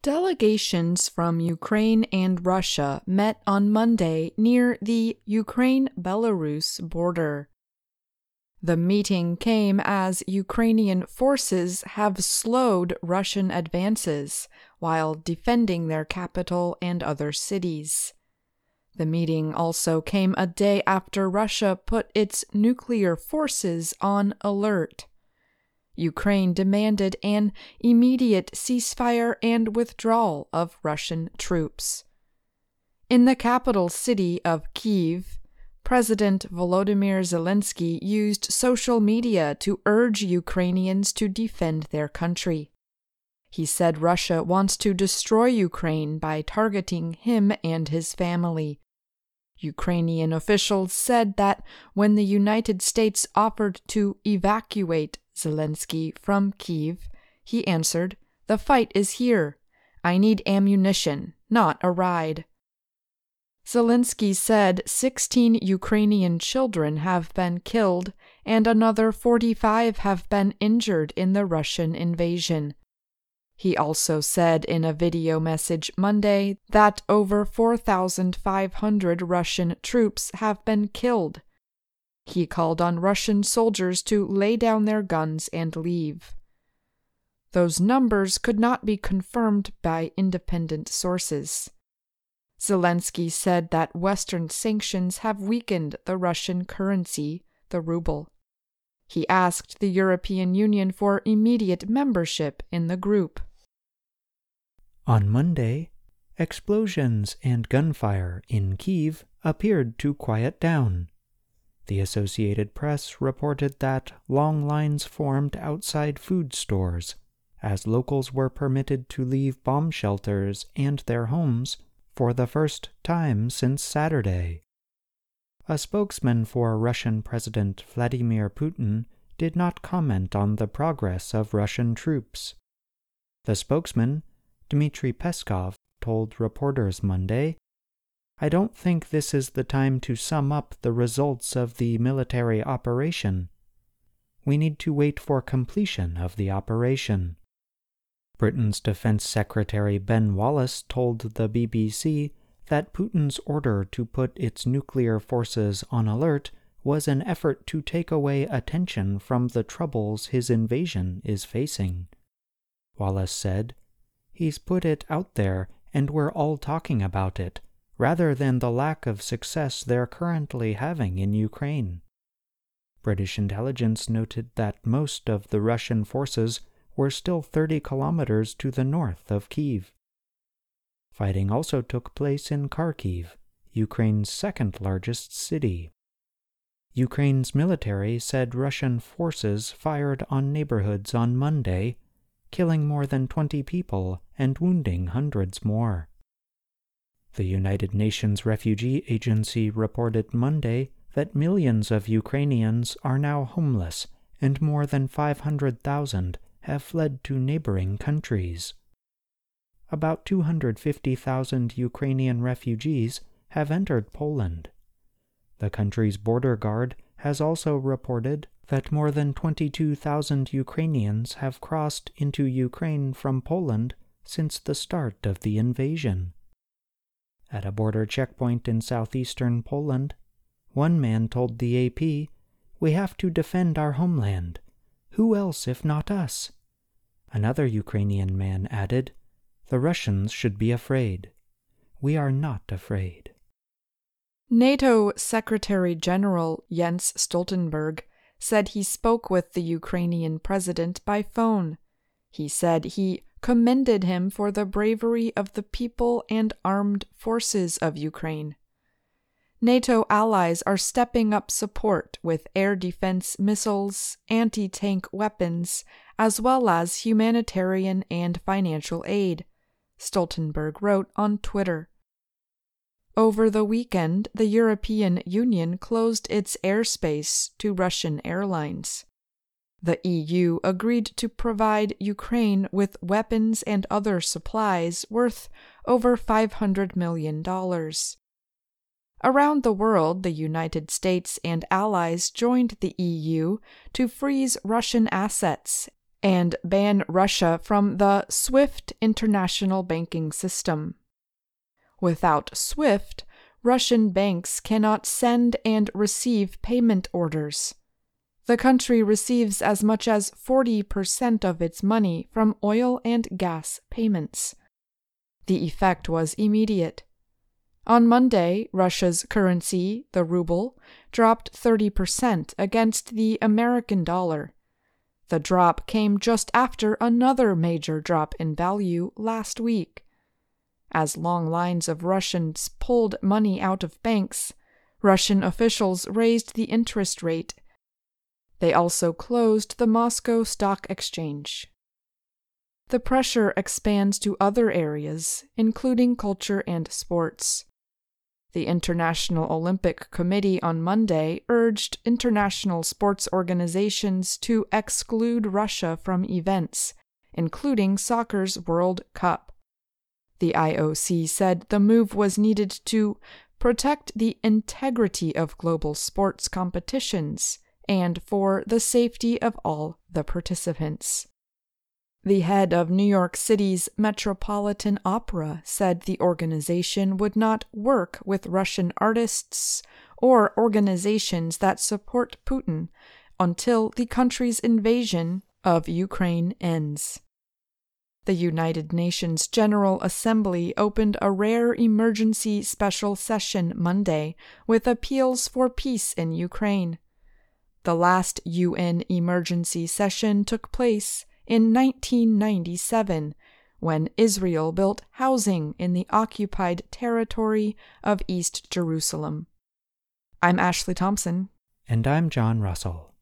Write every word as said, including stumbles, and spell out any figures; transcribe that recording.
Delegations from Ukraine and Russia met on Monday near the Ukraine-Belarus border. The meeting came as Ukrainian forces have slowed Russian advances while defending their capital and other cities. The meeting also came a day after Russia put its nuclear forces on alert. Ukraine demanded an immediate ceasefire and withdrawal of Russian troops. In the capital city of Kyiv, President Volodymyr Zelensky used social media to urge Ukrainians to defend their country. He said Russia wants to destroy Ukraine by targeting him and his family. Ukrainian officials said that when the United States offered to evacuate Zelensky from Kyiv, he answered, "The fight is here. I need ammunition, not a ride." Zelensky said sixteen Ukrainian children have been killed and another forty-five have been injured in the Russian invasion. He also said in a video message Monday that over four thousand five hundred Russian troops have been killed. He called on Russian soldiers to lay down their guns and leave. Those numbers could not be confirmed by independent sources. Zelensky said that Western sanctions have weakened the Russian currency, the ruble. He asked the European Union for immediate membership in the group. On Monday, explosions and gunfire in Kyiv appeared to quiet down. The Associated Press reported that long lines formed outside food stores as locals were permitted to leave bomb shelters and their homes for the first time since Saturday. A spokesman for Russian President Vladimir Putin did not comment on the progress of Russian troops. The spokesman, Dmitry Peskov, told reporters Monday, "I don't think this is the time to sum up the results of the military operation. We need to wait for completion of the operation." Britain's Defense Secretary Ben Wallace told the B B C that Putin's order to put its nuclear forces on alert was an effort to take away attention from the troubles his invasion is facing. Wallace said, "He's put it out there and we're all talking about it, rather than the lack of success they're currently having in Ukraine." British intelligence noted that most of the Russian forces were still thirty kilometers to the north of Kyiv. Fighting also took place in Kharkiv, Ukraine's second-largest city. Ukraine's military said Russian forces fired on neighborhoods on Monday, killing more than twenty people and wounding hundreds more. The United Nations Refugee Agency reported Monday that millions of Ukrainians are now homeless and more than five hundred thousand have fled to neighboring countries. About two hundred fifty thousand Ukrainian refugees have entered Poland. The country's border guard has also reported that more than twenty-two thousand Ukrainians have crossed into Ukraine from Poland since the start of the invasion. At a border checkpoint in southeastern Poland, one man told the A P, "We have to defend our homeland. Who else if not us?" Another Ukrainian man added, "The Russians should be afraid. We are not afraid." NATO Secretary General Jens Stoltenberg said he spoke with the Ukrainian president by phone. He said he commended him for the bravery of the people and armed forces of Ukraine. NATO allies are stepping up support with air defense missiles, anti-tank weapons, as well as humanitarian and financial aid, Stoltenberg wrote on Twitter. Over the weekend, the European Union closed its airspace to Russian airlines. The E U agreed to provide Ukraine with weapons and other supplies worth over five hundred million dollars. Around the world, the United States and allies joined the E U to freeze Russian assets and ban Russia from the SWIFT international banking system. Without SWIFT, Russian banks cannot send and receive payment orders. The country receives as much as forty percent of its money from oil and gas payments. The effect was immediate. On Monday, Russia's currency, the ruble, dropped thirty percent against the American dollar. The drop came just after another major drop in value last week. As long lines of Russians pulled money out of banks, Russian officials raised the interest rate. They also closed the Moscow Stock Exchange. The pressure expands to other areas, including culture and sports. The International Olympic Committee on Monday urged international sports organizations to exclude Russia from events, including soccer's World Cup. The I O C said the move was needed to protect the integrity of global sports competitions and for the safety of all the participants. The head of New York City's Metropolitan Opera said the organization would not work with Russian artists or organizations that support Putin until the country's invasion of Ukraine ends. The United Nations General Assembly opened a rare emergency special session Monday with appeals for peace in Ukraine. The last U N emergency session took place in nineteen ninety-seven, when Israel built housing in the occupied territory of East Jerusalem. I'm Ashley Thompson. And I'm John Russell.